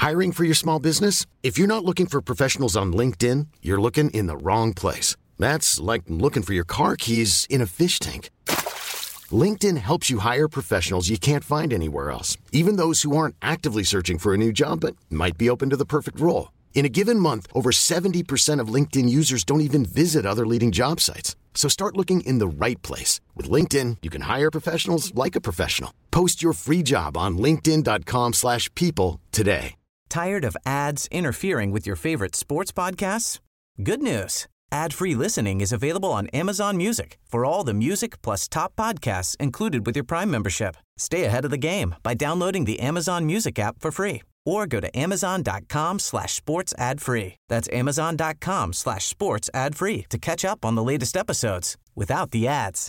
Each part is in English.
Hiring for your small business? If you're not looking for professionals on LinkedIn, you're looking in the wrong place. That's like looking for your car keys in a fish tank. LinkedIn helps you hire professionals you can't find anywhere else, even those who aren't actively searching for a new job but might be open to the perfect role. In a given month, over 70% of LinkedIn users don't even visit other leading job sites. So start looking in the right place. With LinkedIn, you can hire professionals like a professional. Post your free job on linkedin.com/people today. Tired of ads interfering with your favorite sports podcasts? Good news. Ad-free listening is available on Amazon Music for all the music plus top podcasts included with your Prime membership. Stay ahead of the game by downloading the Amazon Music app for free or go to amazon.com/sports ad free. That's amazon.com/sports ad free to catch up on the latest episodes without the ads.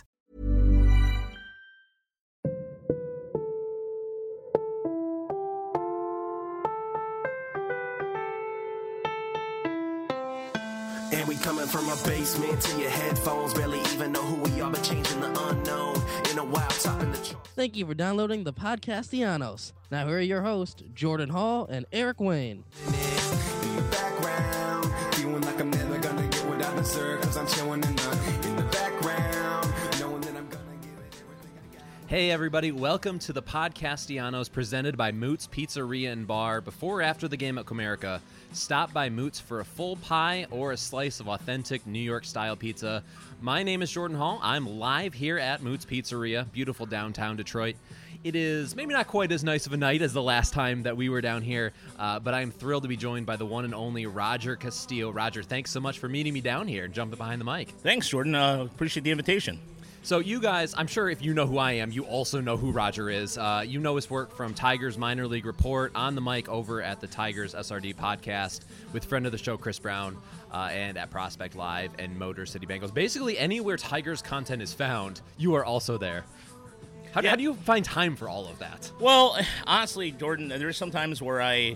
And we coming from a basement to your headphones, barely even know who we are, but changing the unknown in a wild topping the charts. Thank you for downloading the Podcastianos. Now here are your hosts, Jordan Hall and Eric Wayne. In your background, feeling like I'm never gonna get what I deserve, cause I'm chilling in the background, knowing that I'm gonna give it everything I got. Hey everybody, welcome to the Podcastianos presented by Moots Pizzeria and Bar. Before or after the game at Comerica, stop by Moots for a full pie or a slice of authentic New York-style pizza. My name is Jordan Hall. I'm live here at Moots Pizzeria, beautiful downtown Detroit. It is maybe not quite as nice of a night as the last time that we were down here, but I'm thrilled to be joined by the one and only Roger Castillo. Roger, thanks so much for meeting me down here and jumping behind the mic. Thanks, Jordan. Appreciate the invitation. So you guys, I'm sure if you know who I am, you also know who Roger is. You know his work from Tigers Minor League Report, on the mic over at the Tigers SRD podcast with friend of the show Chris Brown, and at Prospect Live and Motor City Bengals. Basically anywhere Tigers content is found, you are also there. How do you find time for all of that? Well, honestly, Jordan, there's some times where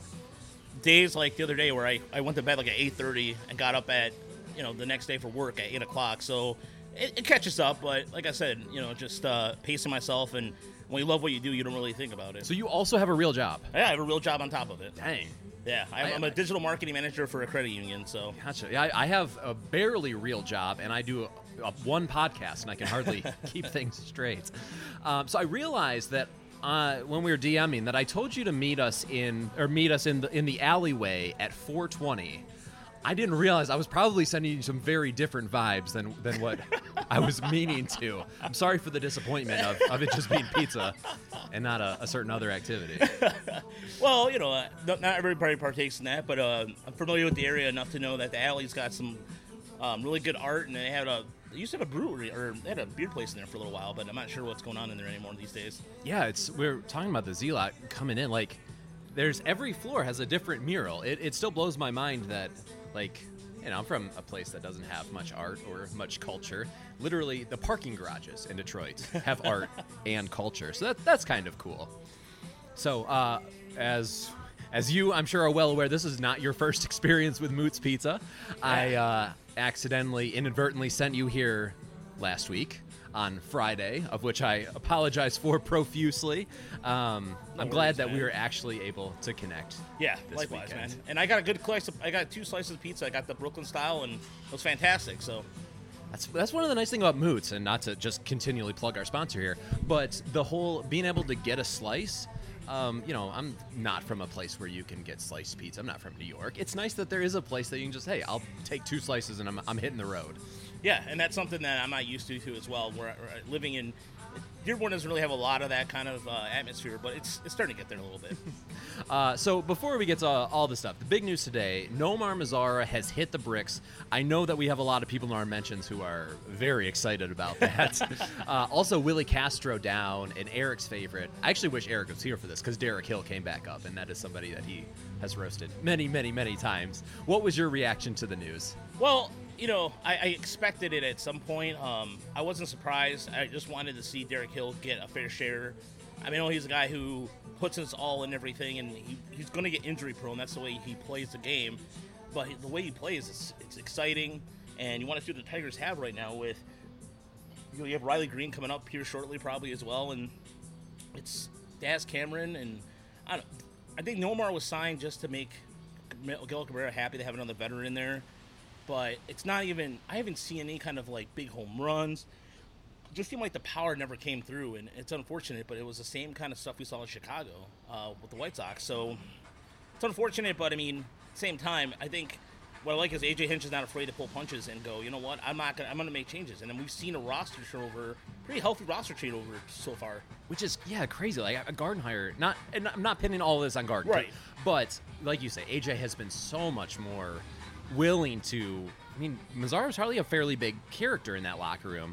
days like the other day where I went to bed like at 8:30 and got up at, the next day for work at 8 o'clock. So it catches up, but like I said, just pacing myself, and when you love what you do, you don't really think about it. So you also have a real job? Yeah, I have a real job on top of it. Dang. Yeah, I'm a digital marketing manager for a credit union, so. Gotcha. Yeah, I have a barely real job, and I do one podcast, and I can hardly keep things straight. So I realized that when we were DMing that I told you to meet us in the alleyway at 420. I didn't realize I was probably sending you some very different vibes than what I was meaning to. I'm sorry for the disappointment of it just being pizza and not a certain other activity. Well, not everybody partakes in that, but I'm familiar with the area enough to know that the alley's got some really good art, and they used to have a brewery, or they had a beer place in there for a little while, but I'm not sure what's going on in there anymore these days. Yeah, we're talking about the Z-Lot coming in, like, every floor has a different mural. It still blows my mind that, I'm from a place that doesn't have much art or much culture. Literally, the parking garages in Detroit have art and culture, so that's kind of cool. So, as you, I'm sure, are well aware, this is not your first experience with Moots Pizza. I inadvertently sent you here last week on Friday, of which I apologize for profusely. I'm glad that we were actually able to connect. Yeah, this likewise, weekend. man. And I got a good slice. I got 2 slices of pizza. I got the Brooklyn style, and it was fantastic. So that's one of the nice things about Moots, and not to just continually plug our sponsor here, but the whole being able to get a slice. I'm not from a place where you can get sliced pizza. I'm not from New York. It's nice that there is a place that you can just, hey, I'll take 2 slices and I'm hitting the road. Yeah, and that's something that I'm not used to as well. Where living in Dearborn doesn't really have a lot of that kind of atmosphere, but it's starting to get there a little bit. So before we get to all this stuff, the big news today, Nomar Mazara has hit the bricks. I know that we have a lot of people in our mentions who are very excited about that. Also, Willie Castro down, and Eric's favorite. I actually wish Eric was here for this because Derek Hill came back up, and that is somebody that he has roasted many, many, many times. What was your reaction to the news? Well, I expected it at some point. I wasn't surprised. I just wanted to see Derek Hill get a fair share. I know he's a guy who puts his all in everything, and he's going to get injury prone. That's the way he plays the game. But the way he plays, it's exciting, and you want to see what the Tigers have right now with, you have Riley Green coming up here shortly probably as well, and it's Daz Cameron, and I think Nomar was signed just to make Miguel Cabrera happy to have another veteran in there. But it's not even – I haven't seen any kind of, like, big home runs. It just seemed like the power never came through, and it's unfortunate, but it was the same kind of stuff we saw in Chicago with the White Sox. So it's unfortunate, but, I mean, at the same time, I think – what I like is A.J. Hinch is not afraid to pull punches and go, you know what, I'm going to make changes. And then we've seen a roster turnover, pretty healthy roster turnover so far. Which is, crazy. Like, a Gardenhire, and I'm not pinning all this on Garden. Right. But, like you say, A.J. has been so much more willing to, I mean, Mazzaro's hardly a fairly big character in that locker room.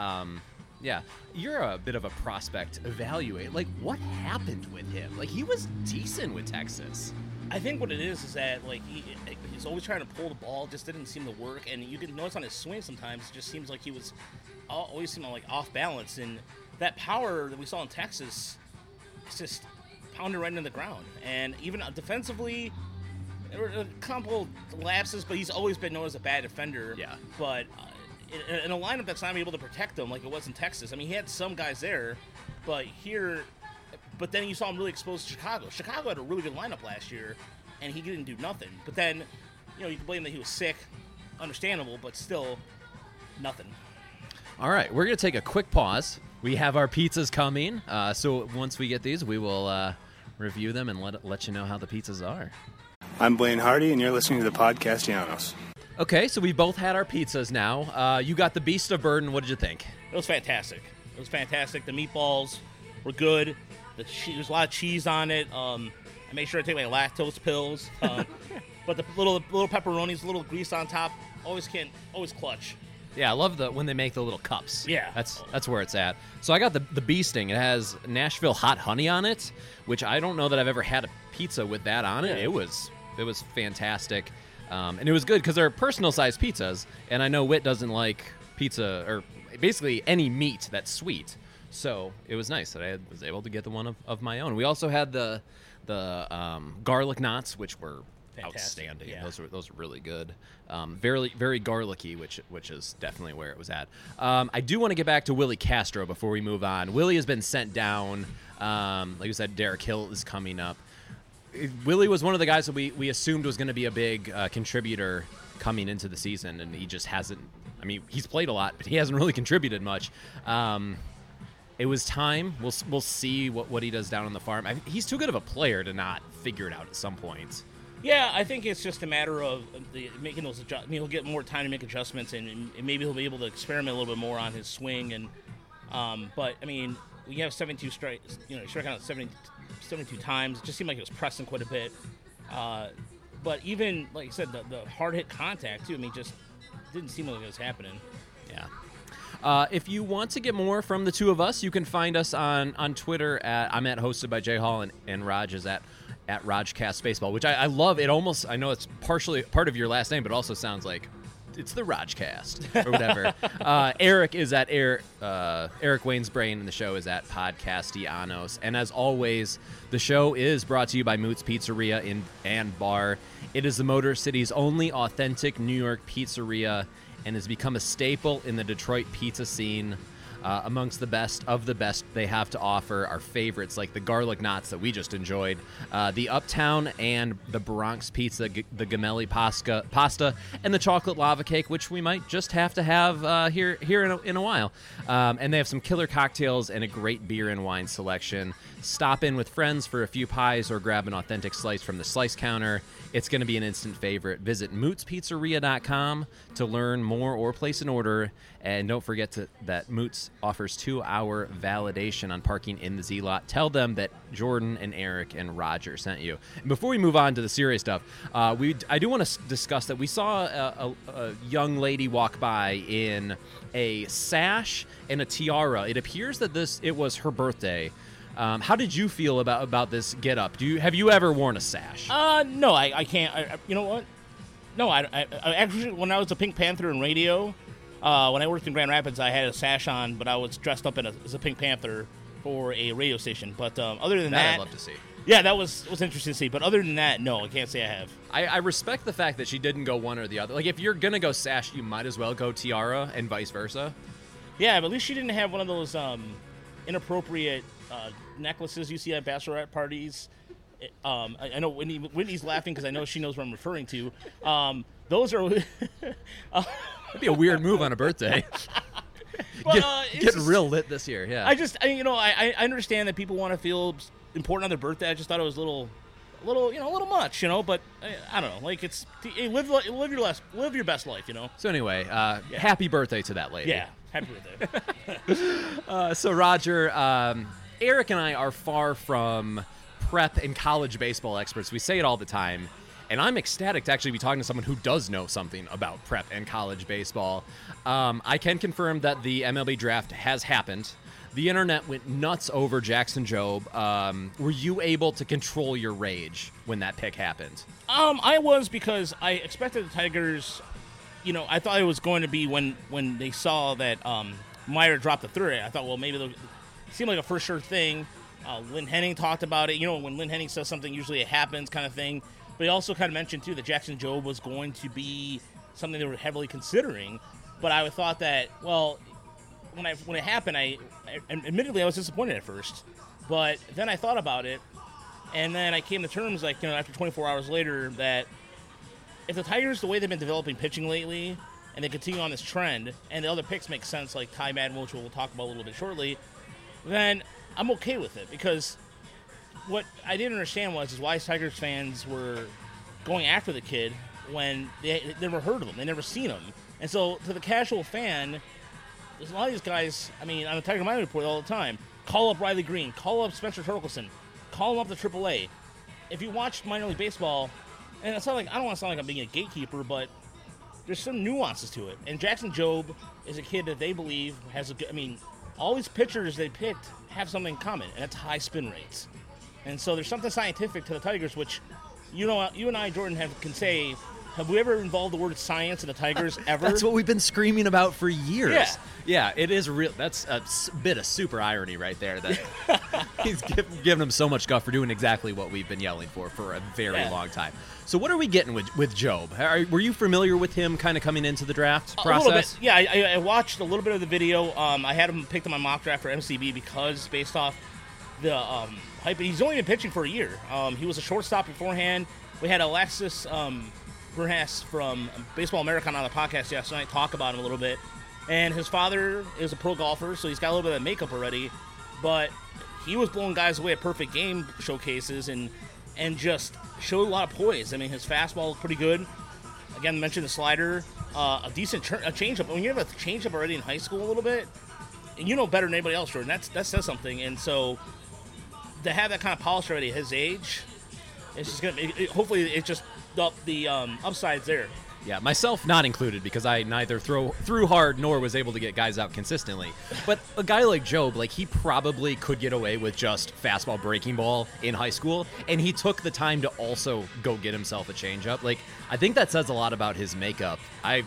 Yeah, you're a bit of a prospect evaluate. Like, what happened with him? Like, he was decent with Texas. I think what it is that, like, he's always trying to pull the ball, just didn't seem to work. And you can notice on his swing sometimes, it just seems like he was always seemed like off balance. And that power that we saw in Texas, it's just pounded right into the ground. And even defensively, there were a couple lapses, but he's always been known as a bad defender. Yeah. But in a lineup that's not able to protect him like it was in Texas, I mean, he had some guys there, but here – but then you saw him really exposed to Chicago. Chicago had a really good lineup last year, and he didn't do nothing. But then, you can blame that he was sick. Understandable, but still nothing. All right, we're going to take a quick pause. We have our pizzas coming. So once we get these, we will review them and let you know how the pizzas are. I'm Blaine Hardy, and you're listening to the Podcastianos. Okay, so we both had our pizzas now. You got the Beast of Burden. What did you think? It was fantastic. The meatballs were good. There's a lot of cheese on it. I made sure I take my lactose pills. But the little pepperonis, a little grease on top, always clutch. Yeah, I love when they make the little cups. Yeah. That's where it's at. So I got the bee sting. It has Nashville hot honey on it, which I don't know that I've ever had a pizza with that on it. Yeah. It was fantastic. And it was good because they're personal-sized pizzas, and I know Whit doesn't like pizza or basically any meat that's sweet. So it was nice that I was able to get the one of my own. We also had the garlic knots, which were fantastic. Outstanding. Yeah. Those were really good. Very very garlicky, which is definitely where it was at. I do want to get back to Willie Castro before we move on. Willie has been sent down. Like you said, Derek Hill is coming up. Willie was one of the guys that we assumed was going to be a big contributor coming into the season, and he just hasn't. I mean, he's played a lot, but he hasn't really contributed much. It was time. We'll see what he does down on the farm. He's too good of a player to not figure it out at some point. Yeah, I think it's just a matter of making those adjustments. I mean, he'll get more time to make adjustments, and maybe he'll be able to experiment a little bit more on his swing. And but I mean, we have 72 strikes. He struck out 72 times. It just seemed like he was pressing quite a bit. But even like I said, the hard hit contact too. I mean, just didn't seem like it was happening. Yeah. If you want to get more from the two of us, you can find us on Twitter I'm at hosted by Jay Hall, and Raj is at Rajcast Baseball, which I love. It almost, I know it's partially part of your last name, but it also sounds like it's the Rajcast or whatever. Eric is at Eric Wayne's Brain, and the show is at Podcastianos. And as always, the show is brought to you by Moot's Pizzeria and Bar. It is the Motor City's only authentic New York pizzeria, and has become a staple in the Detroit pizza scene. Amongst the best of the best they have to offer are favorites like the garlic knots that we just enjoyed, the Uptown and the Bronx pizza, the Gemelli pasta, and the chocolate lava cake, which we might just have to have here in a while. And they have some killer cocktails and a great beer and wine selection. Stop in with friends for a few pies or grab an authentic slice from the slice counter. It's going to be an instant favorite. Visit mootspizzeria.com to learn more or place an order. And don't forget that Moots offers 2-hour validation on parking in the Z-Lot. Tell them that Jordan and Eric and Roger sent you. And before we move on to the serious stuff, I do want to discuss that we saw a young lady walk by in a sash and a tiara. It appears that it was her birthday. How did you feel about this get-up? Have you ever worn a sash? No, I can't. You know what? No, I actually, when I was a Pink Panther in radio, when I worked in Grand Rapids, I had a sash on, but I was dressed up as a Pink Panther for a radio station. But other than that, I'd love to see. Yeah, that was interesting to see. But other than that, no, I can't say I have. I respect the fact that she didn't go one or the other. Like, if you're going to go sash, you might as well go tiara and vice versa. Yeah, but at least she didn't have one of those inappropriate necklaces you see at bachelorette parties. I know Whitney's laughing because I know she knows what I'm referring to. Those are That'd be a weird move on a birthday. Getting real lit this year, yeah. I understand that people want to feel important on their birthday. I just thought it was a little much, But I don't know. Like live your best life, So anyway, happy birthday to that lady. Yeah, happy birthday. So Roger, Eric and I are far from prep and college baseball experts. We say it all the time. And I'm ecstatic to actually be talking to someone who does know something about prep and college baseball. I can confirm that the MLB draft has happened. The internet went nuts over Jackson Jobe. Were you able to control your rage when that pick happened? I was, because I expected the Tigers. I thought it was going to be when they saw that Meyer dropped the third. I thought, well, maybe it seemed like a for sure thing. Lynn Henning talked about it. When Lynn Henning says something, usually it happens, kind of thing. But he also kind of mentioned, too, that Jackson Jobe was going to be something they were heavily considering. But I thought that, well, when it happened, admittedly, I was disappointed at first. But then I thought about it, and then I came to terms, after 24 hours later, that if the Tigers, the way they've been developing pitching lately, and they continue on this trend, and the other picks make sense, like Ty Madden, which we'll talk about a little bit shortly, then I'm okay with it, because what I didn't understand was why Tigers fans were going after the kid when they never heard of him, they never seen him. And so to the casual fan, there's a lot of these guys, on the Tiger Minor Report all the time, call up Riley Green, call up Spencer Torkelson, call him up to AAA. If you watch minor league baseball, and it's not like, I don't want to sound like I'm being a gatekeeper, but there's some nuances to it. And Jackson Jobe is a kid that they believe has a good, all these pitchers they picked have something in common, and that's high spin rates. And so there's something scientific to the Tigers, which, you and I, Jordan, can say, have we ever involved the word science in the Tigers ever? That's what we've been screaming about for years. Yeah. Yeah, it is real. That's a bit of super irony right there. That he's giving him so much guff for doing exactly what we've been yelling for a very long time. So what are we getting with Jobe? Were you familiar with him kind of coming into the draft process? A little bit. Yeah, I watched a little bit of the video. I had him picked on my mock draft for MCB because based off the hype. He's only been pitching for a year. He was a shortstop beforehand. We had Alexis Bernas from Baseball America on the podcast yesterday talk about him a little bit. And his father is a pro golfer, so he's got a little bit of makeup already. But he was blowing guys away at Perfect Game showcases and just showed a lot of poise. His fastball looked pretty good. Again, mentioned the slider, a decent changeup. When you have a changeup already in high school a little bit, and you know better than anybody else, Jordan, that says something. And so to have that kind of polish already at his age, it's just going to hopefully it's just the upside's there. Yeah, myself not included because I neither threw hard nor was able to get guys out consistently. But a guy like Jobe, he probably could get away with just fastball breaking ball in high school, and he took the time to also go get himself a changeup. I think that says a lot about his makeup. I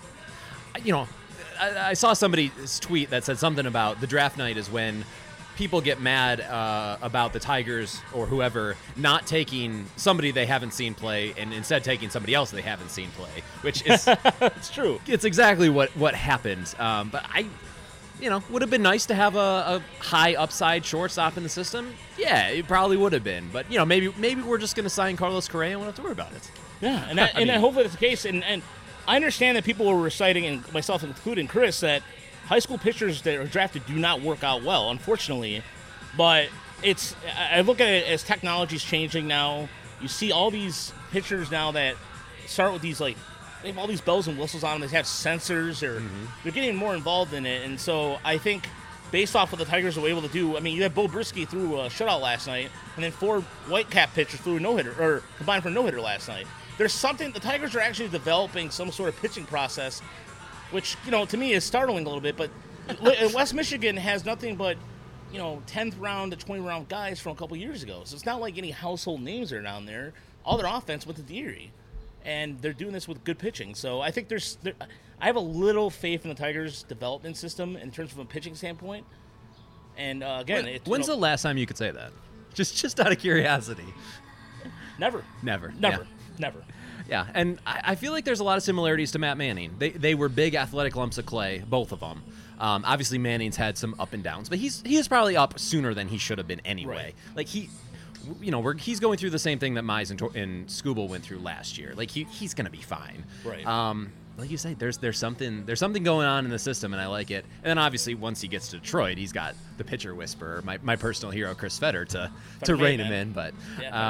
saw somebody's tweet that said something about the draft night is when people get mad about the Tigers or whoever not taking somebody they haven't seen play and instead taking somebody else they haven't seen play, which is it's true. It's exactly what happened. But would have been nice to have a high upside shortstop in the system. Yeah, it probably would have been. But maybe we're just going to sign Carlos Correa and we don't have to worry about it. Yeah, and hopefully that's the case. And I understand that people were reciting, and myself including Chris, that high school pitchers that are drafted do not work out well, unfortunately. But I look at it as technology's changing now. You see all these pitchers now that start with these, they have all these bells and whistles on them. They have sensors. They're getting more involved in it. And so I think based off what the Tigers were able to do, you had Bo Brisky threw a shutout last night, and then 4 Whitecap pitchers threw a no-hitter, or combined for a no-hitter last night. There's something, the Tigers are actually developing some sort of pitching process, which, to me is startling a little bit. But West Michigan has nothing but, 10th round to 20th round guys from a couple years ago. So it's not like any household names are down there. All their offense went to Deary. And they're doing this with good pitching. So I think I have a little faith in the Tigers' development system in terms of a pitching standpoint. And again, when's the last time you could say that? Just out of curiosity. Never. Yeah, and I feel like there's a lot of similarities to Matt Manning. They were big athletic lumps of clay, both of them. Obviously, Manning's had some up and downs, but he is probably up sooner than he should have been anyway. Right. he's going through the same thing that Mize and Skubal went through last year. Like he's going to be fine. Right. Like you say, there's something going on in the system, and I like it. And then obviously once he gets to Detroit, he's got the pitcher whisperer, my personal hero, Chris Fetter, to rein him in. But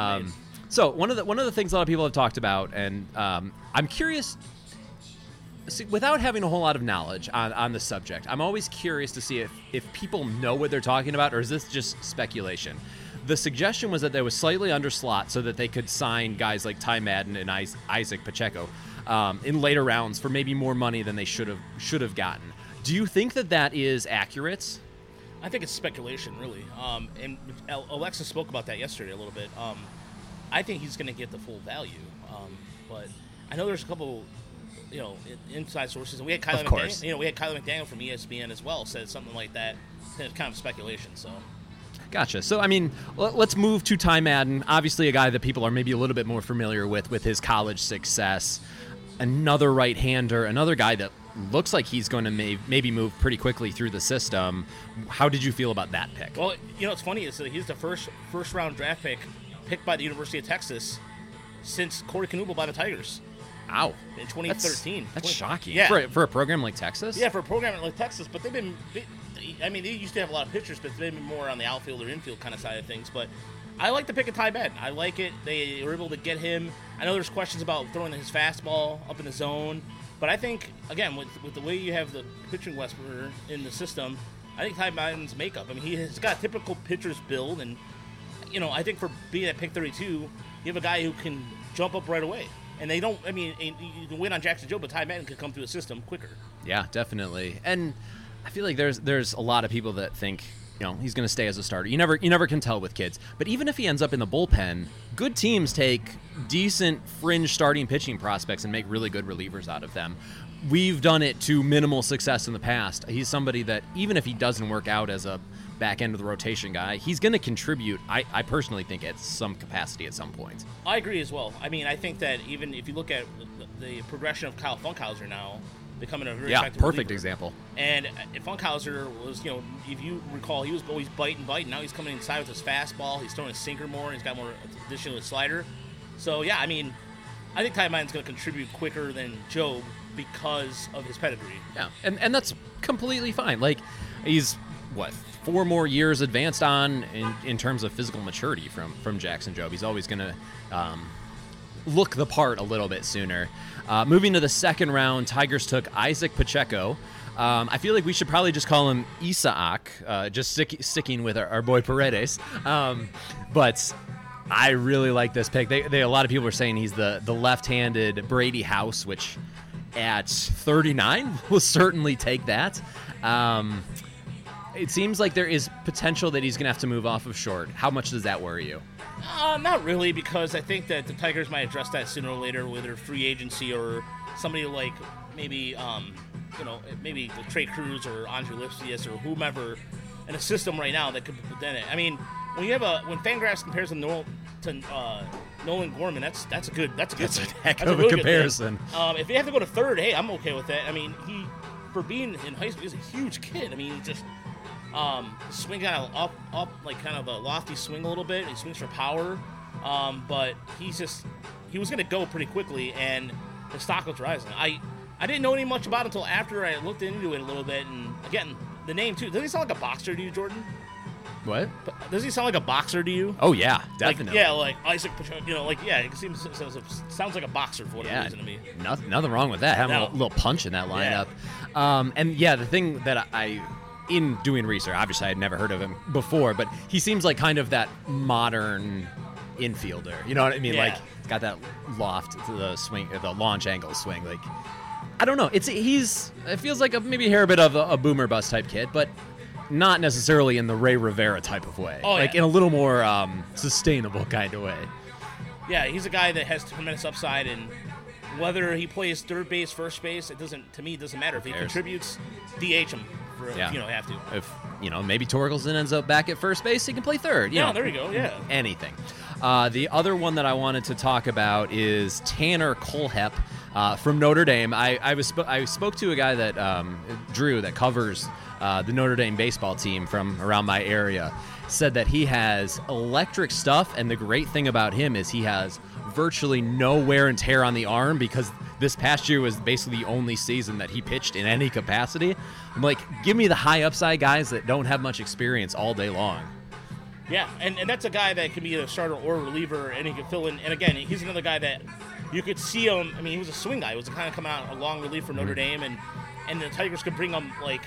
so one of the things a lot of people have talked about, and I'm curious. See, without having a whole lot of knowledge on the subject, I'm always curious to see if people know what they're talking about, or is this just speculation? The suggestion was that they was slightly under slot so that they could sign guys like Ty Madden and Isaac Pacheco in later rounds for maybe more money than they should have gotten. Do you think that is accurate? I think it's speculation, really. And Alexis spoke about that yesterday a little bit. I think he's going to get the full value, but I know there's a couple, inside sources, and we had Kyler McDaniel. We had Kyler McDaniel from ESPN as well said something like that. It's kind of speculation, so. Gotcha. So, I mean, let's move to Ty Madden. Obviously, a guy that people are maybe a little bit more familiar with his college success. Another right-hander, another guy that looks like he's going to maybe move pretty quickly through the system. How did you feel about that pick? Well, what's funny is that he's the first-round draft picked by the University of Texas since Corey Knuble by the Tigers. Wow. In 2013. That's shocking. Yeah. For a program like Texas? Yeah, for a program like Texas, but they used to have a lot of pitchers, but they've been more on the outfield or infield kind of side of things. But I like the pick of Ty Madden. I like it. They were able to get him. I know there's questions about throwing his fastball up in the zone, but I think, again, with the way you have the pitching whisperer in the system, I think Ty Madden's makeup. I mean, he's got a typical pitcher's build, and, I think for being at pick 32, you have a guy who can jump up right away. And you can win on Jackson Joe, but Ty Madden could come through a system quicker. Yeah, definitely. And I feel like there's a lot of people that think, he's going to stay as a starter. You never can tell with kids. But even if he ends up in the bullpen, good teams take decent fringe starting pitching prospects and make really good relievers out of them. We've done it to minimal success in the past. He's somebody that even if he doesn't work out as a back end of the rotation guy, he's going to contribute, I personally think, at some capacity at some point. I agree as well. I mean, I think that even if you look at the progression of Kyle Funkhauser now, becoming a very effective perfect reliever. Example. And Funkhauser was, if you recall, he was always biting. Now he's coming inside with his fastball. He's throwing his sinker more. He's got more addition to his slider. So, yeah, I mean, I think Ty Madden's going to contribute quicker than Job because of his pedigree. Yeah, and that's completely fine. Like, he's, 4 more years advanced on in terms of physical maturity from Jackson Jobe. He's always going to look the part a little bit sooner. Moving to the second round, Tigers took Isaac Pacheco. I feel like we should probably just call him Isaac, just sticking with our boy Paredes. But I really like this pick. A lot of people are saying he's the left-handed Brady House, which at 39 will certainly take that. It seems like there is potential that he's going to have to move off of short. How much does that worry you? Not really, because I think that the Tigers might address that sooner or later with their free agency or somebody like maybe, maybe Trey Cruz or Andre Lipsius or whomever in a system right now that could then it. I mean, when Fangraphs compares him to Nolan Gorman, that's a heck of a comparison. If you have to go to third, hey, I'm okay with that. I mean, for being in high school, he's a huge kid. I mean, he just swing kind of up, like kind of a lofty swing a little bit. He swings for power, but he was going to go pretty quickly, and his stock was rising. I didn't know any much about it until after I looked into it a little bit, and again, the name too. Doesn't he sound like a boxer to you, Jordan? What? Does he sound like a boxer to you? Oh yeah, definitely. Like Isaac Pacheco, it sounds like a boxer for whatever reason to me. Nothing wrong with that. Having a little punch in that lineup. Yeah. The thing that in doing research, obviously I had never heard of him before, but he seems like kind of that modern infielder. You know what I mean? Yeah. Like he's got that loft to the swing, the launch angle swing. Like I don't know. It feels like maybe a hair bit of a boomer bust type kid, but not necessarily in the Ray Rivera type of way. In a little more sustainable kind of way. Yeah, he's a guy that has tremendous upside, and whether he plays third base, first base, it doesn't matter. If he contributes, DH him. Have to. If maybe Torkelson ends up back at first base, he can play third. There you go. Yeah, anything. The other one that I wanted to talk about is Tanner Kohlhepp from Notre Dame. I spoke to a guy that Drew that covers the Notre Dame baseball team from around my area, said that he has electric stuff, and the great thing about him is he has virtually no wear and tear on the arm because this past year was basically the only season that he pitched in any capacity. I'm like, give me the high upside guys that don't have much experience all day long. Yeah, and that's a guy that can be a starter or a reliever, and he can fill in. And again, he's another guy that you could see him. I mean, he was a swing guy. He was the kind of come out a long relief for Notre Dame, and the Tigers could bring him like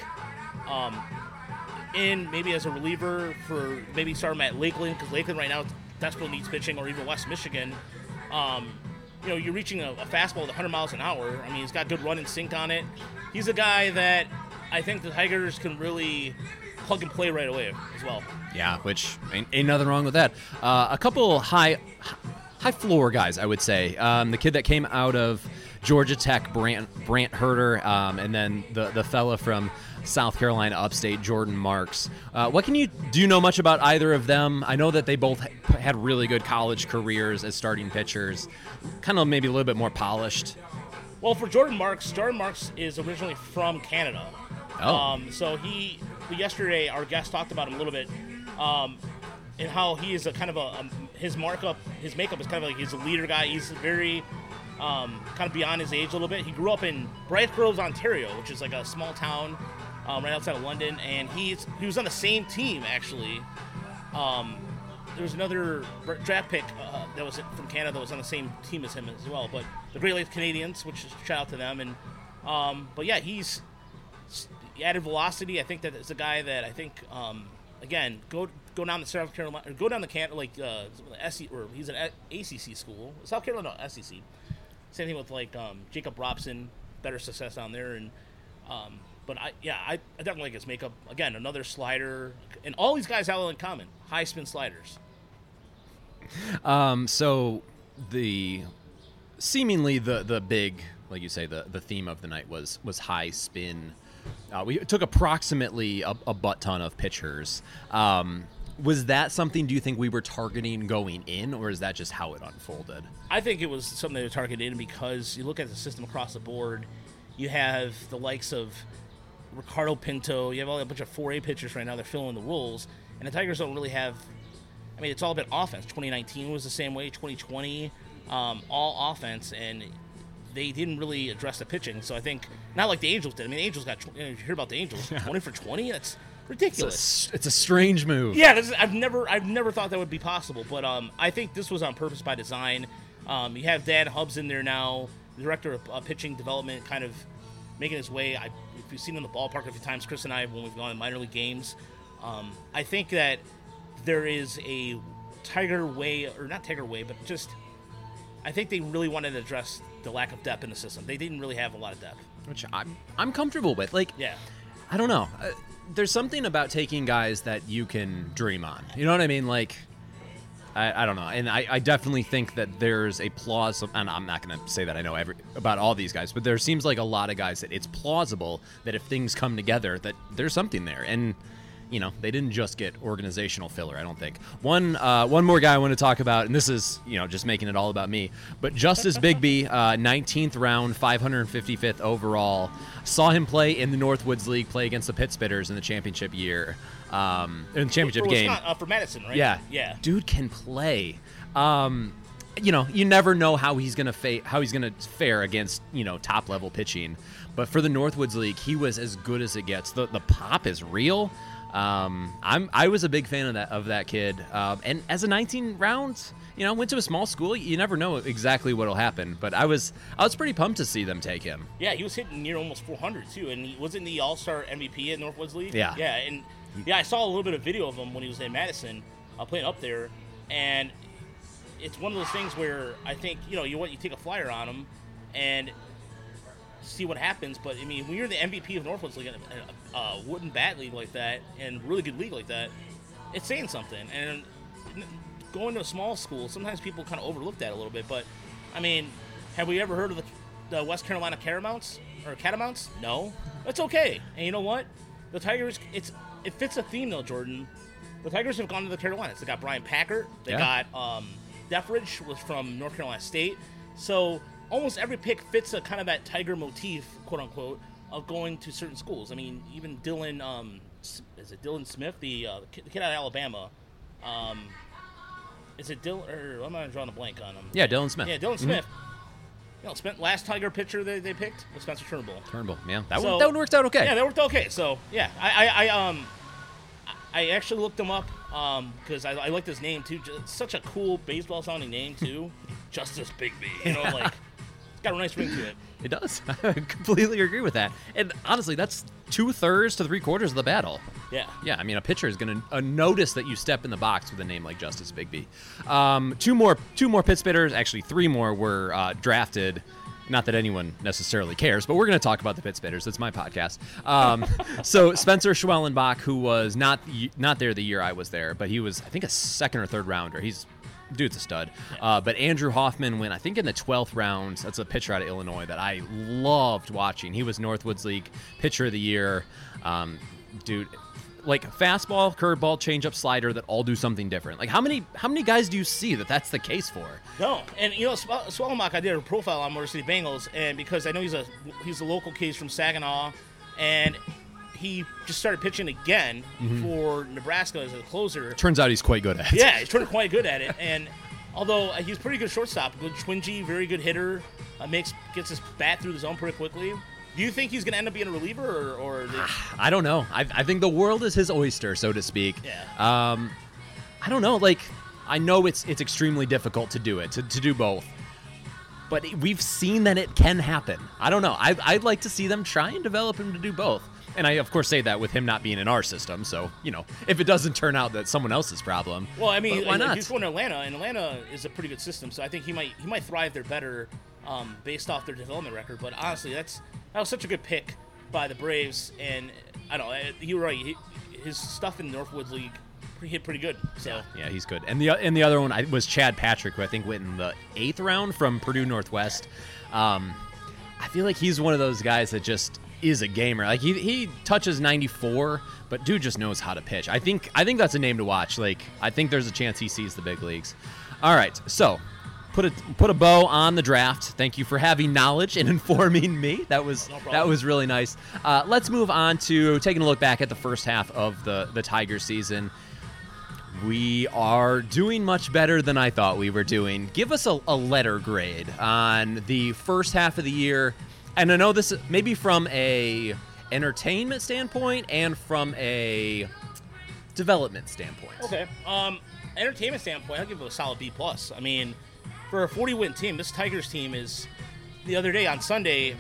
in maybe as a reliever for maybe start him at Lakeland, because Lakeland right now desperately needs pitching, or even West Michigan. You're reaching a fastball at 100 miles an hour. I mean, he's got good run and sink on it. He's a guy that I think the Tigers can really plug and play right away as well. Yeah, which ain't nothing wrong with that. A couple high floor guys, I would say. The kid that came out of Georgia Tech, Brant Herter, and then the fella from South Carolina upstate, Jordan Marks. Do you know much about either of them? I know that they both had really good college careers as starting pitchers, kind of maybe a little bit more polished. Well, for Jordan Marks is originally from Canada. Oh. So yesterday our guest talked about him a little bit, and how he is a kind of his makeup is kind of like he's a leader guy. He's very kind of beyond his age a little bit. He grew up in Bright Groves, Ontario, which is like a small town right outside of London, and he was on the same team actually. There was another draft pick that was from Canada that was on the same team as him as well. But the Great Lakes Canadians, which is shout out to them, and but yeah, he's added velocity. I think that it's a guy that I think again go down to South Carolina or go down the SC, or he's an ACC school, South Carolina SEC. Same thing with Jacob Robson, better success down there, and but I definitely like his makeup. Again, another slider, and all these guys have in common: high spin sliders. So seemingly the big, like you say, the theme of the night was high spin. We took approximately a butt ton of pitchers. Was that something, do you think we were targeting going in, or is that just how it unfolded? I think it was something they were targeting because you look at the system across the board, you have the likes of Ricardo Pinto, you have a bunch of 4A pitchers right now, they're filling the roles, and the Tigers don't really have, I mean, it's all about offense. 2019 was the same way, 2020, all offense, and they didn't really address the pitching. So I think, not like the Angels did. I mean, the Angels got, you hear about the Angels, 20 for 20? That's ridiculous. It's a strange move. Yeah, I've never thought that would be possible, but I think this was on purpose by design. You have Dan Hubbs in there now, the director of pitching development, kind of making his way. If you've seen him in the ballpark a few times, Chris and I, when we've gone to minor league games, I think that there is a Tiger way, or not Tiger way, but just I think they really wanted to address the lack of depth in the system. They didn't really have a lot of depth, which I'm comfortable with. Yeah, I don't know. There's something about taking guys that you can dream on. You know what I mean? I don't know. And I definitely think that there's a plausible, and I'm not going to say that I know about all these guys, but there seems like a lot of guys that it's plausible that if things come together, that there's something there. And they didn't just get organizational filler, I don't think. One more guy I want to talk about, and this is, just making it all about me, but Justice Bigbie, 19th round, 555th overall. Saw him play in the Northwoods League, play against the Pitt Spitters in the championship year, in the championship game. For Madison, right? Yeah. Dude can play. You never know how he's gonna fare against top level pitching, but for the Northwoods League, he was as good as it gets. The pop is real. I was a big fan of that kid. And as a 19 rounds, went to a small school. You never know exactly what'll happen. But I was pretty pumped to see them take him. Yeah, he was hitting near almost 400 too, and he wasn't the All-Star MVP at Northwoods League. Yeah. Yeah, and I saw a little bit of video of him when he was in Madison, playing up there, and it's one of those things where I think you take a flyer on him, and see what happens. But I mean, when you're the MVP of Northwoods League, a wooden bat league like that, and really good league like that, it's saying something. And going to a small school, sometimes people kind of overlook that a little bit. But I mean, have we ever heard of the West Carolina Catamounts? No, that's okay. And you know what? The Tigers, it fits a theme though, Jordan. The Tigers have gone to the Carolinas. They got Brian Packard. They got Dethridge was from North Carolina State. So almost every pick fits a kind of that Tiger motif, quote unquote, of going to certain schools. I mean, even Dylan is it Dylan Smith, the kid out of Alabama? Is it Dylan, or am I drawing a blank on him? Yeah, Dylan Smith. Yeah, Dylan Smith. You know, last Tiger pitcher they picked was Spencer Turnbull. Turnbull, yeah. That one worked out okay. Yeah, that worked okay. So, yeah, I actually looked him up because I liked his name, too. It's such a cool baseball-sounding name, too. Justice Bigby. You know, like, it's got a nice ring to it. It does. I completely agree with that. And honestly, that's 2/3 to 3/4 of the battle. Yeah. Yeah, I mean, a pitcher is going to notice that you step in the box with a name like Justice Bigby. Two more pit spitters, actually 3 more were drafted. Not that anyone necessarily cares, but we're going to talk about the pit spitters. It's my podcast. So Spencer Schwellenbach, who was not there the year I was there, but he was, I think, a 2nd or 3rd rounder. Dude's a stud. But Andrew Hoffman went, I think, in the 12th round. That's a pitcher out of Illinois that I loved watching. He was Northwoods League Pitcher of the Year. Dude, like fastball, curveball, changeup, slider that all do something different. Like how many guys do you see that's the case for? No, and you know, Schwellenbach, I did a profile on Motor City Bengals, and because I know he's a local case from Saginaw, and he just started pitching again for Nebraska as a closer. Turns out he's quite good at it. Yeah, he's turned quite good at it. And although he's pretty good shortstop, good twingy, very good hitter, gets his bat through the zone pretty quickly. Do you think he's going to end up being a reliever, or I don't know. I think the world is his oyster, so to speak. Yeah. I don't know. Like, I know it's extremely difficult to do it, to do both. But we've seen that it can happen. I don't know. I'd like to see them try and develop him to do both. And I, of course, say that with him not being in our system. So, you know, if it doesn't turn out that's someone else's problem. Well, I mean, why not? He's going to Atlanta, and Atlanta is a pretty good system. So I think he might thrive there better based off their development record. But honestly, that was such a good pick by the Braves. And I don't know, you're right. His stuff in the Northwoods League hit pretty good. So yeah, he's good. And the other one was Chad Patrick, who I think went in the 8th round from Purdue Northwest. I feel like he's one of those guys that just is a gamer. Like he touches 94, but dude just knows how to pitch. I think that's a name to watch. Like I think there's a chance he sees the big leagues. All right, so put a bow on the draft. Thank you for having knowledge and informing me. That was really nice. Let's move on to taking a look back at the first half of the Tigers season. We are doing much better than I thought we were doing. Give us a letter grade on the first half of the year. And I know this maybe from a entertainment standpoint and from a development standpoint. Okay. Entertainment standpoint, I'll give it a solid B+. I mean, for a 40-win team, this Tigers team is, the other day on Sunday,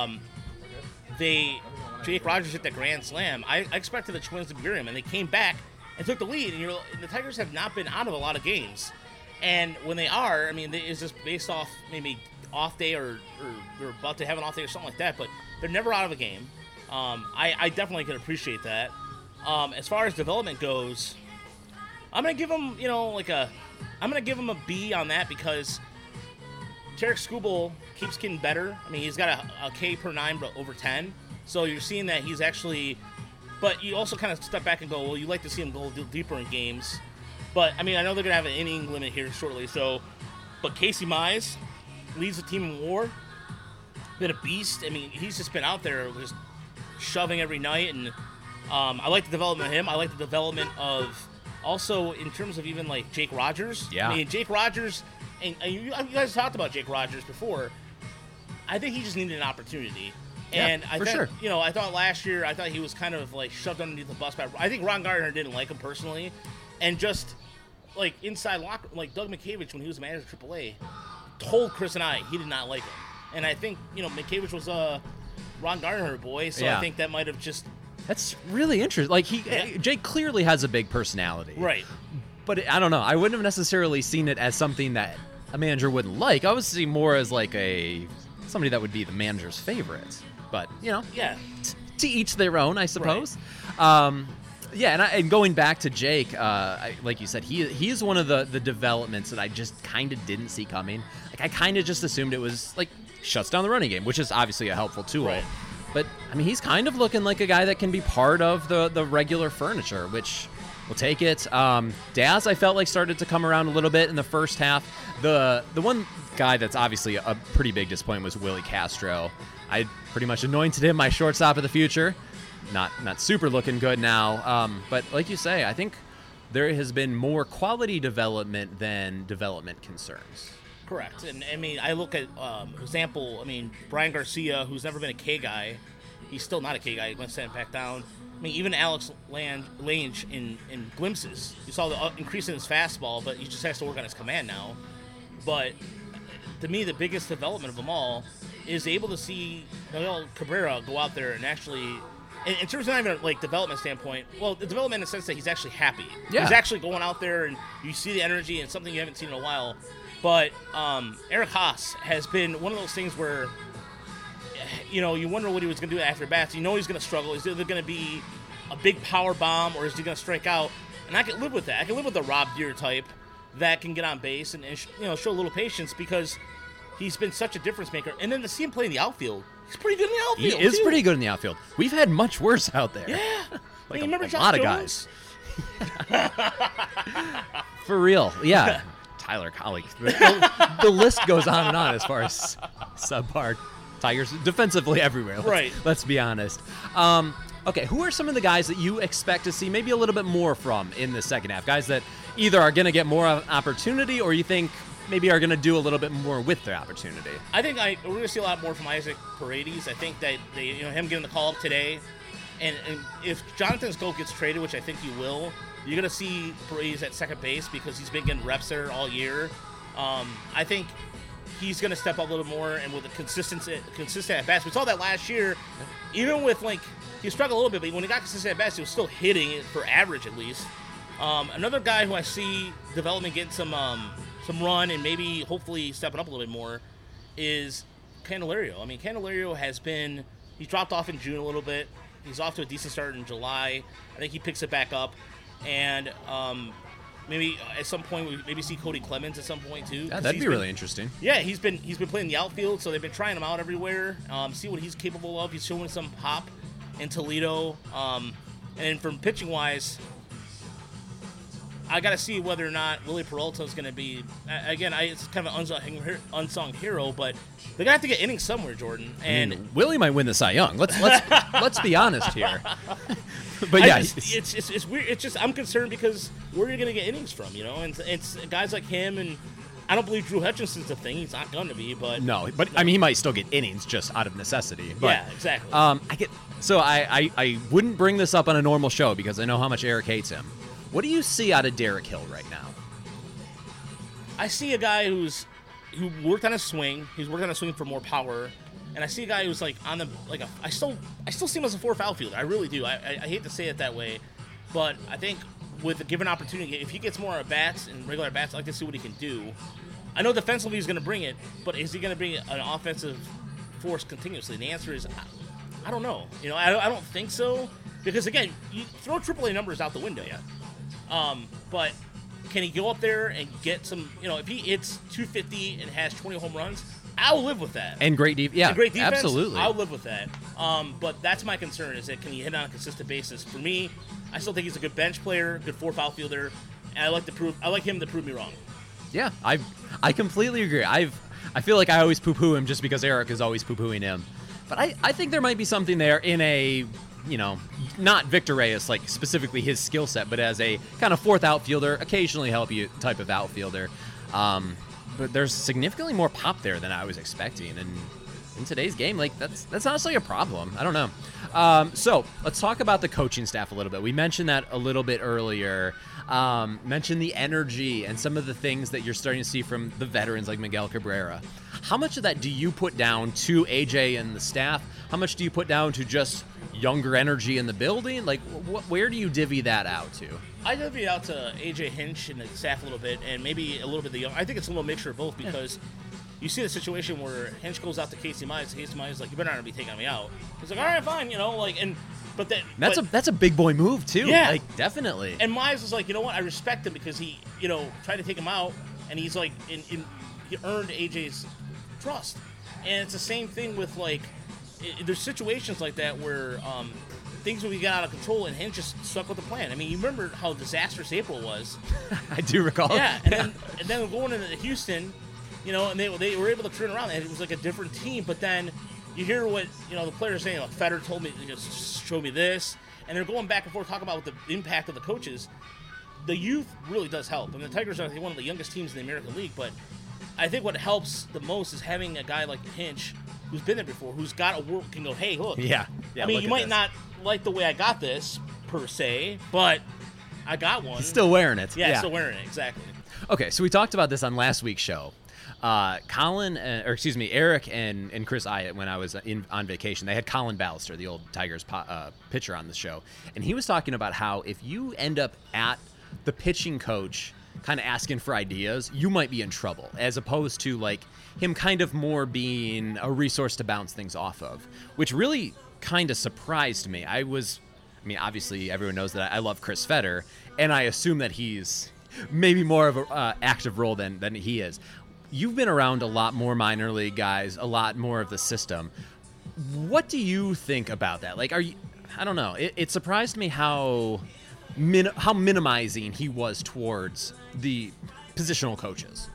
Jake Rogers hit that grand slam. I expected the Twins to bury him, and they came back and took the lead. And the Tigers have not been out of a lot of games. And when they are, I mean, it's just based off maybe off day or they're about to have an off day or something like that, but they're never out of a game. I definitely can appreciate that. As far as development goes, I'm gonna give them, a B on that because Tarek Skubal keeps getting better. I mean, he's got a K per 9 over 10, so you're seeing that he's actually. But you also kind of step back and go, well, you like to see him go deeper in games. But I mean, I know they're gonna have an inning limit here shortly, so. But Casey Mize leads the team in WAR. Been a beast. I mean, he's just been out there just shoving every night, and I like the development of him. I like the development of also in terms of even like Jake Rogers. Yeah. I mean, Jake Rogers, and you guys talked about Jake Rogers before. I think he just needed an opportunity. And I thought last year, I thought he was kind of like shoved underneath the bus. I think Ron Gardner didn't like him personally, and just like inside locker, like Doug Mickavich when he was manager of AAA. Told Chris and I he did not like him. And I think, Mickavich was a Ron Gardner boy, so I think that might have just... That's really interesting. Like, Jake clearly has a big personality. Right. But I don't know. I wouldn't have necessarily seen it as something that a manager wouldn't like. I would see more as like somebody that would be the manager's favorite. But, Yeah. To each their own, I suppose. Right. And going back to Jake, like you said, he is one of the developments that I just kind of didn't see coming. Like I kind of just assumed it was like shuts down the running game, which is obviously a helpful tool. Right. But I mean, he's kind of looking like a guy that can be part of the regular furniture, which we'll take it. Daz, I felt like started to come around a little bit in the first half. The one guy that's obviously a pretty big disappointment was Willie Castro. I pretty much anointed him my shortstop of the future. not super looking good now. But like you say, I think there has been more quality development than development concerns. Correct. And I mean, I look at, example, I mean, Brian Garcia, who's never been a K guy. He's still not a K guy. He went sent back down. I mean, even Alex Lange in glimpses. You saw the increase in his fastball, but he just has to work on his command now. But to me, the biggest development of them all is able to see Miguel Cabrera go out there and actually, in terms of not even like development standpoint, well, the development in the sense that he's actually happy. Yeah. He's actually going out there and you see the energy and something you haven't seen in a while. But Eric Haas has been one of those things where, you wonder what he was going to do after bats. You know he's going to struggle. He's either going to be a big power bomb or is he going to strike out? And I can live with that. I can live with the Rob Deere type that can get on base and show a little patience because he's been such a difference maker. And then to see him play in the outfield, he's pretty good in the outfield. He is too. pretty good in the outfield. We've had much worse out there. Yeah. Like remember a Josh lot of Jones? guys. For real. Yeah. Tyler Collick. The list goes on and on as far as subpar Tigers defensively everywhere. Let's be honest. Okay, who are some of the guys that you expect to see maybe a little bit more from in the second half? Guys that either are going to get more opportunity or you think maybe are going to do a little bit more with their opportunity? I think we're going to see a lot more from Isaac Paredes. I think that him getting the call up today, and if Jonathan Schoop gets traded, which I think he will, you're going to see Paredes at second base because he's been getting reps there all year. I think he's going to step up a little more and with a consistent at bats. We saw that last year, even with he struggled a little bit, but when he got consistent at bats, he was still hitting it for average at least. Another guy who I see development getting some run and maybe hopefully stepping up a little bit more is Candelario. I mean, Candelario he's dropped off in June a little bit. He's off to a decent start in July. I think he picks it back up. And maybe at some point we maybe see Cody Clemens at some point too. Yeah, that'd be really interesting. Yeah, he's been playing the outfield, so they've been trying him out everywhere. See what he's capable of. He's showing some pop in Toledo. And from pitching wise, I got to see whether or not Willie Peralta is going to be. Again, it's kind of an unsung hero, but they're gonna have to get innings somewhere, Jordan. And Willie might win the Cy Young. Let's be honest here. But yeah, it's weird. It's just I'm concerned because where are you going to get innings from? And it's guys like him, and I don't believe Drew Hutchinson's a thing. He's not going to be, but no. But I mean, he might still get innings just out of necessity. But, yeah, exactly. I wouldn't bring this up on a normal show because I know how much Eric hates him. What do you see out of Derek Hill right now? I see a guy who worked on his swing. He's working on his swing for more power. And I see a guy who's I still see him as a fourth outfielder. I really do. I hate to say it that way, but I think with a given opportunity, if he gets more at bats and regular at bats, I'd like to see what he can do. I know defensively he's going to bring it, but is he going to bring an offensive force continuously? And the answer is, I don't know. I don't think so because again, you throw AAA numbers out the window. Yeah. But can he go up there and get some? If he hits 250 and has 20 home runs. I'll live with that. And great defense. Yeah, great defense. Absolutely. I'll live with that. But that's my concern is that can he hit on a consistent basis? For me, I still think he's a good bench player, good fourth outfielder, and I like him to prove me wrong. Yeah, I completely agree. I feel like I always poo-poo him just because Eric is always poo-pooing him. But I think there might be something there in a, not Victor Reyes, like specifically his skill set, but as a kind of fourth outfielder, occasionally help you type of outfielder. But there's significantly more pop there than I was expecting, and in today's game, that's honestly a problem. I don't know. So let's talk about the coaching staff a little bit. We mentioned that a little bit earlier. Mentioned the energy and some of the things that you're starting to see from the veterans like Miguel Cabrera. How much of that do you put down to AJ and the staff? How much do you put down to just younger energy in the building? Where do you divvy that out to? I divvy it out to AJ Hinch and the staff a little bit, and maybe a little bit the young. I think it's a little mixture of both because you see the situation where Hinch goes out to Casey Mize. Casey Mize is like, "You better not be taking me out." He's like, "All right, fine," That's a big boy move too. Yeah, definitely. And Mize is like, you know what? I respect him because he, tried to take him out, and he's like, he earned AJ's trust. And it's the same thing with there's situations like that where things will get out of control, and Hinch just stuck with the plan. I mean, you remember how disastrous April was. I do recall. Yeah, and then going into Houston, and they were able to turn around, and it was like a different team. But then you hear what the players saying. Like Federer told me, just show me this, and they're going back and forth talking about the impact of the coaches. The youth really does help. I mean, the Tigers are one of the youngest teams in the American League, but I think what helps the most is having a guy like Hinch, who's been there before, who's got a work, can go, hey, look. Yeah. I mean, you might not like the way I got this, per se, but I got one. He's still wearing it. Yeah, still wearing it, exactly. Okay, so we talked about this on last week's show. Eric and Chris Iyett, when I was on vacation, they had Colin Ballister, the old Tigers pitcher, on the show. And he was talking about how if you end up at the pitching coach kind of asking for ideas, you might be in trouble, as opposed to like him kind of more being a resource to bounce things off of, which really kind of surprised me. Obviously everyone knows that I love Chris Federer, and I assume that he's maybe more of an active role than he is. You've been around a lot more minor league guys, a lot more of the system. What do you think about that? Like, I don't know. It surprised me how minimizing he was towards the positional coaches.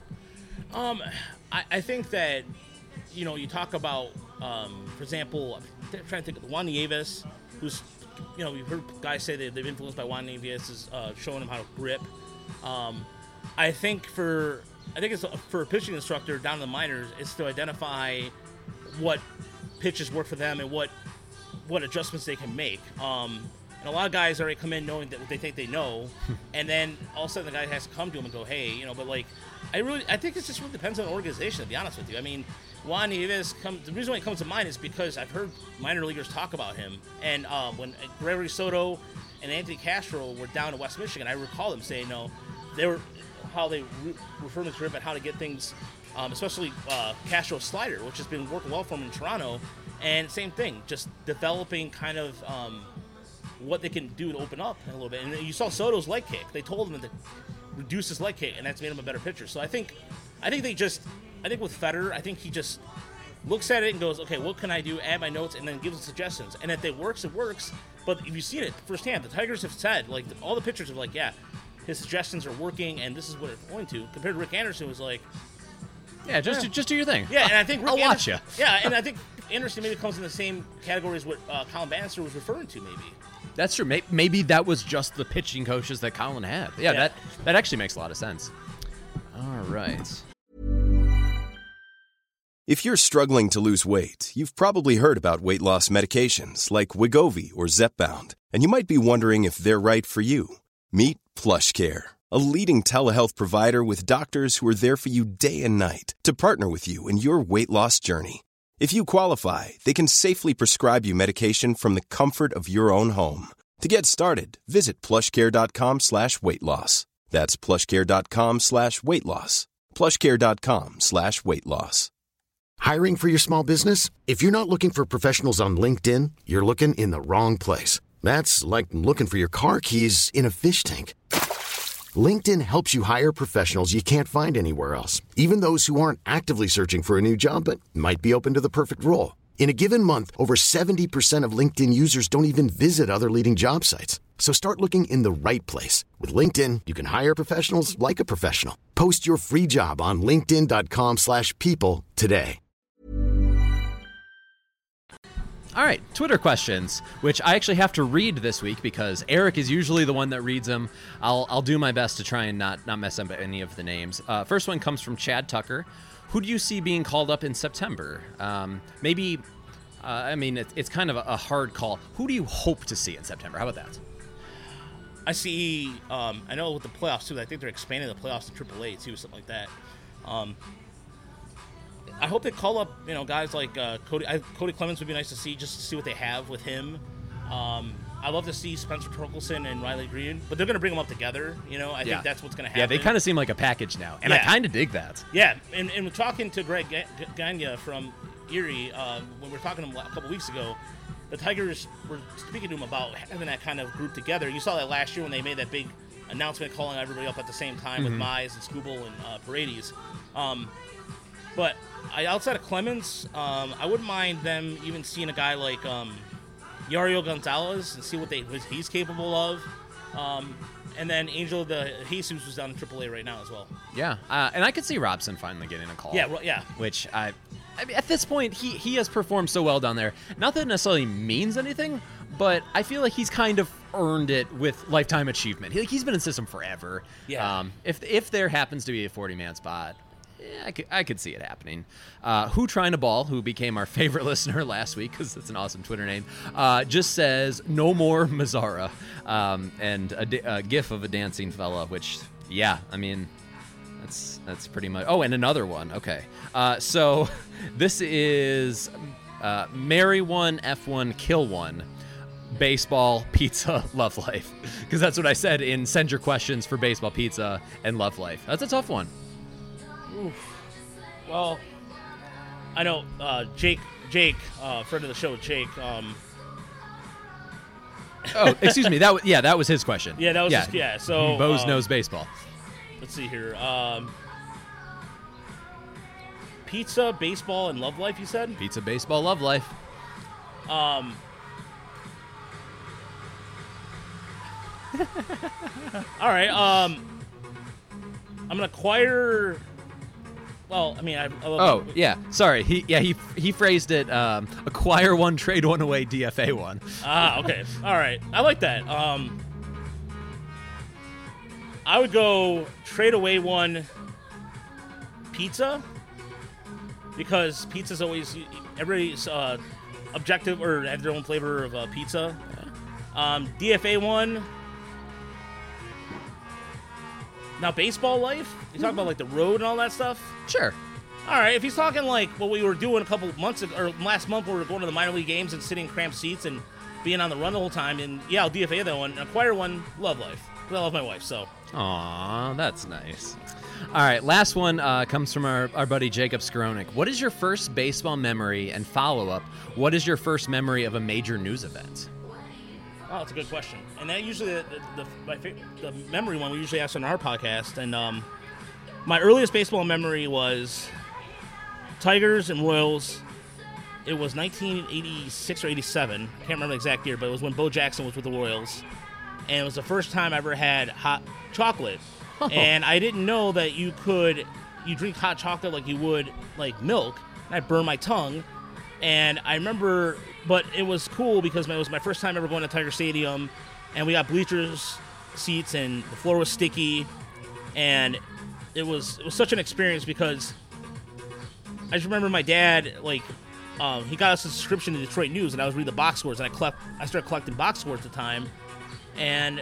I think that, you talk about, for example, I'm trying to think of Juan Nieves, who's, we've heard guys say they've been influenced by Juan Nieves, showing them how to grip. I think it's for a pitching instructor down in the minors, it's to identify what pitches work for them and what adjustments they can make. And a lot of guys already come in knowing that they think they know, and then all of a sudden the guy has to come to him and go, hey, but like, I think it just really depends on the organization, to be honest with you. I mean, Juan Nieves, the reason why he comes to mind is because I've heard minor leaguers talk about him, and when Gregory Soto and Anthony Castro were down in West Michigan, I recall them saying, how they refer to grip and how to get things, especially Castro's slider, which has been working well for him in Toronto, and same thing, just developing kind of what they can do to open up a little bit. And you saw Soto's leg kick. They told him to reduce his leg kick, and that's made him a better pitcher. So I think with Federer, I think he just looks at it and goes, okay, what can I do? Add my notes, and then gives suggestions. And if it works, it works. But if you've seen it firsthand, the Tigers have said, like, all the pitchers are like, yeah, his suggestions are working, and this is what it's going to. Compared to Rick Anderson, who was like, yeah, just do your thing. Yeah, and I think I'll watch you. Yeah, and I think Anderson maybe comes in the same category as what Colin Bannister was referring to, maybe. That's true. Maybe that was just the pitching coaches that Colin had. Yeah, that actually makes a lot of sense. All right. If you're struggling to lose weight, you've probably heard about weight loss medications like Wegovy or Zepbound, and you might be wondering if they're right for you. Meet PlushCare, a leading telehealth provider with doctors who are there for you day and night to partner with you in your weight loss journey. If you qualify, they can safely prescribe you medication from the comfort of your own home. To get started, visit plushcare.com/weightloss. That's plushcare.com/weightloss. plushcare.com/weightloss. Hiring for your small business? If you're not looking for professionals on LinkedIn, you're looking in the wrong place. That's like looking for your car keys in a fish tank. LinkedIn helps you hire professionals you can't find anywhere else, even those who aren't actively searching for a new job but might be open to the perfect role. In a given month, over 70% of LinkedIn users don't even visit other leading job sites. So start looking in the right place. With LinkedIn, you can hire professionals like a professional. Post your free job on linkedin.com/people today. All right, Twitter questions, which I actually have to read this week because Eric is usually the one that reads them. I'll do my best to try and not mess up any of the names. First one comes from Chad Tucker. Who do you see being called up in September? It's kind of a hard call. Who do you hope to see in September? How about that? I see, I know with the playoffs, too, I think they're expanding the playoffs to AAA, too, something like that. I hope they call up, guys like Cody Clemens would be nice to see, just to see what they have with him. I love to see Spencer Torkelson and Riley Green, but they're going to bring them up together. I think that's what's going to happen. Yeah, they kind of seem like a package now, and I kind of dig that. Yeah, and we're talking to Greg Gagne from Erie when we were talking to him a couple weeks ago. The Tigers were speaking to him about having that kind of group together. You saw that last year when they made that big announcement calling everybody up at the same time with Mize and Skubal and Paredes. But outside of Clemens, I wouldn't mind them even seeing a guy like Yariel Gonzalez and see what he's capable of. And then Angel de Jesus was down in AAA right now as well. Yeah, and I could see Robson finally getting a call. Yeah. Which I I mean, at this point, he has performed so well down there. Not that it necessarily means anything, but I feel like he's kind of earned it with lifetime achievement. He's been in the system forever. Yeah. If there happens to be a 40-man spot, I could see it happening. Who Trying to Ball, who became our favorite listener last week because it's an awesome Twitter name, just says no more Mazzara, and a gif of a dancing fella. Which, yeah, I mean, that's pretty much. Oh, and another one. Okay, so this is marry one, F1, kill one. Baseball, pizza, love life. Because that's what I said in send your questions for baseball, pizza, and love life. That's a tough one. Oof. Well, I know Jake, friend of the show, Jake. Oh, excuse me. That was his question. Yeah, that was So Bose knows baseball. Let's see here. Pizza, baseball, and love life. You said pizza, baseball, love life. All right. I'm gonna acquire. Well, I mean, I love yeah. Sorry. He phrased it. Acquire one, trade one away, DFA one. Okay. All right. I like that. I would go trade away one. Pizza, because pizza's always everybody's objective or have their own flavor of pizza. DFA one. Now, baseball life? You talking about, like, the road and all that stuff? Sure. All right, if he's talking, like, what we were doing a couple months ago, or last month, where we were going to the minor league games and sitting in cramped seats and being on the run the whole time, and, yeah, I'll DFA that one. Acquire one, love life. Because I love my wife, so. Aw, that's nice. All right, last one comes from our buddy Jacob Skoronik. What is your first baseball memory? And follow-up, what is your first memory of a major news event? Oh, that's a good question. And that usually, the memory one we usually ask on our podcast. And my earliest baseball memory was Tigers and Royals. It was 1986 or 87. I can't remember the exact year, but it was when Bo Jackson was with the Royals. And it was the first time I ever had hot chocolate. Oh. And I didn't know that you drink hot chocolate like you would like milk. And I burned my tongue. And I remember, but it was cool because it was my first time ever going to Tiger Stadium, and we got bleachers seats, and the floor was sticky, and it was such an experience because I just remember my dad, like, he got us a subscription to Detroit News, and I was reading the box scores, and I started collecting box scores at the time, and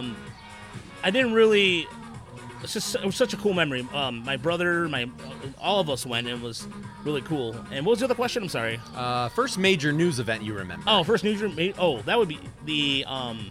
I didn't really. It was such a cool memory. My brother, all of us went, and it was really cool. And what was the other question? I'm sorry. First major news event you remember? Oh, first major. That would be the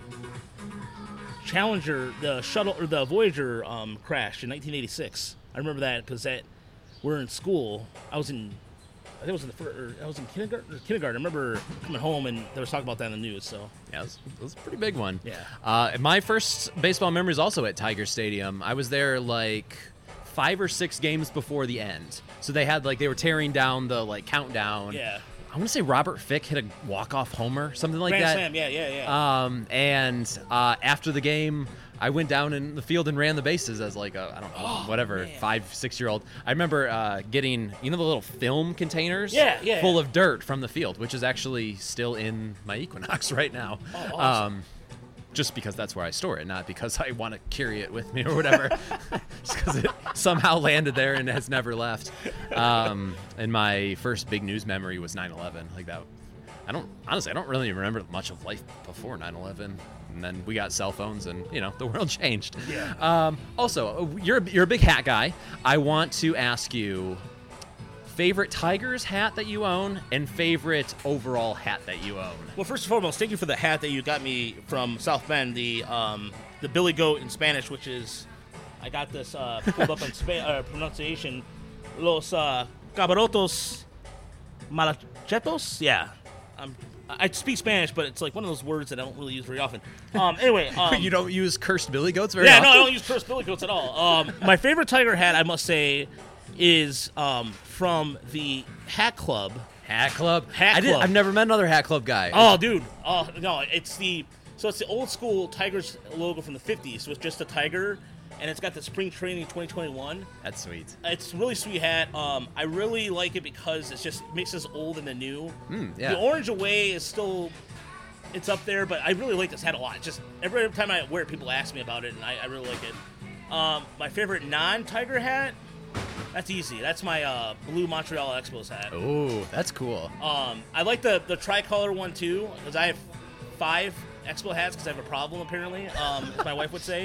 Challenger, the shuttle or the Voyager crash in 1986. I remember that because we're in school. I think it was in kindergarten. I remember coming home and they was talking about that in the news. So yeah, it was a pretty big one. Yeah. My first baseball memory is also at Tiger Stadium. I was there like 5 or 6 games before the end. So they were tearing down the countdown. Yeah. I want to say Robert Fick hit a walk-off homer, something like Grand that. Slam, yeah. And after the game, I went down in the field and ran the bases as I don't know, 5, 6-year-old. I remember getting, the little film containers full of dirt from the field, which is actually still in my Equinox right now. Oh, awesome. Just because that's where I store it, not because I want to carry it with me or whatever. Just because it somehow landed there and has never left. And my first big news memory was 9/11. Like that. I don't really remember much of life before 9/11. And then we got cell phones, and the world changed. Yeah. Also, you're a big hat guy. I want to ask you, favorite Tigers hat that you own and favorite overall hat that you own. Well, first and foremost, thank you for the hat that you got me from South Bend, the Billy Goat in Spanish, which is, I got this pulled up on pronunciation, Los Cabarotos Malachetos. Yeah. I speak Spanish, but it's like one of those words that I don't really use very often. Anyway. You don't use cursed billy goats very often? Yeah, no, I don't use cursed billy goats at all. My favorite Tiger hat, I must say, is from the Hat Club. Hat Club? I've never met another Hat Club guy. Oh, dude. Oh, no, it's the old school Tigers logo from the 50s with just a tiger, and it's got the Spring Training 2021. That's sweet. It's a really sweet hat. I really like it because it's just mixes old and the new. Yeah. The Orange Away is still, it's up there, but I really like this hat a lot. Just every time I wear it, people ask me about it, and I really like it. My favorite non-Tiger hat, that's easy. That's my blue Montreal Expos hat. Oh, that's cool. I like the tricolor one too, because I have 5 Expo hats because I have a problem apparently, as my wife would say.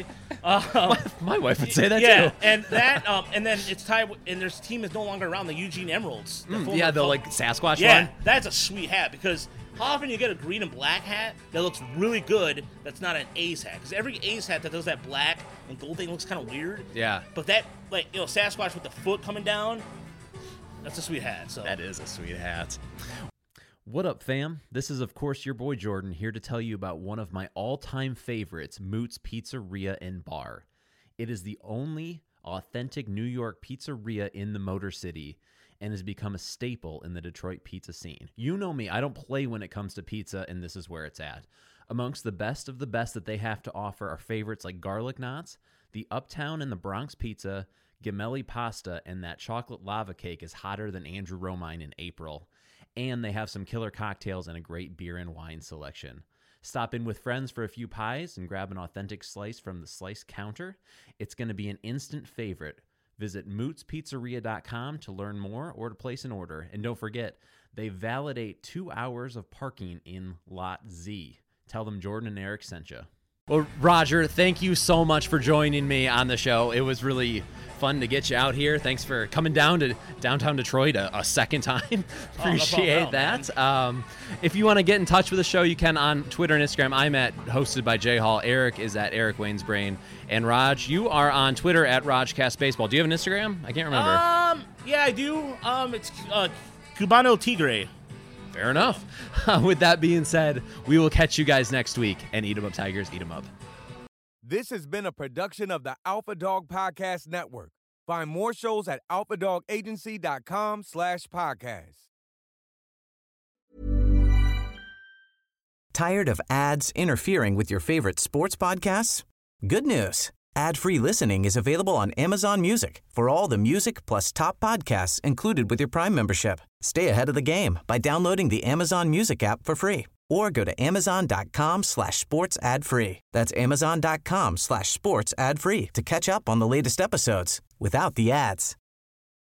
My wife would say that yeah, too. and that, and then it's tied, and their team is no longer around, the Eugene Emeralds. Yeah, the like Sasquatch yeah, one. that's a sweet hat because how often you get a green and black hat that looks really good that's not an A's hat? Because every A's hat that does that black and gold thing looks kind of weird. Yeah. But that, like, Sasquatch with the foot coming down, that's a sweet hat. So That is a sweet hat. What up, fam? This is, of course, your boy Jordan, here to tell you about one of my all-time favorites, Moot's Pizzeria and Bar. It is the only authentic New York pizzeria in the Motor City and has become a staple in the Detroit pizza scene. You know me, I don't play when it comes to pizza, and this is where it's at. Amongst the best of the best that they have to offer are favorites like Garlic Knots, the Uptown and the Bronx Pizza, Gemelli Pasta, and that chocolate lava cake is hotter than Andrew Romine in April. And they have some killer cocktails and a great beer and wine selection. Stop in with friends for a few pies and grab an authentic slice from the slice counter. It's going to be an instant favorite. Visit mootspizzeria.com to learn more or to place an order. And don't forget, they validate 2 hours of parking in Lot Z. Tell them Jordan and Eric sent you. Well, Roger, thank you so much for joining me on the show. It was really fun to get you out here. Thanks for coming down to downtown Detroit a second time. Appreciate that. If you want to get in touch with the show, you can on Twitter and Instagram. I'm at hosted by Jay Hall. Eric is at Eric Wayne's Brain. And Raj, you are on Twitter at RajCastBaseball. Do you have an Instagram? I can't remember. Yeah, I do. It's Cubano Tigre. Fair enough. With that being said, we will catch you guys next week. And eat 'em up, Tigers. Eat 'em up. This has been a production of the Alpha Dog Podcast Network. Find more shows at alphadogagency.com/podcast. Tired of ads interfering with your favorite sports podcasts? Good news. Ad-free listening is available on Amazon Music for all the music plus top podcasts included with your Prime membership. Stay ahead of the game by downloading the Amazon Music app for free or go to amazon.com/sports ad free. That's amazon.com/sports ad free to catch up on the latest episodes without the ads.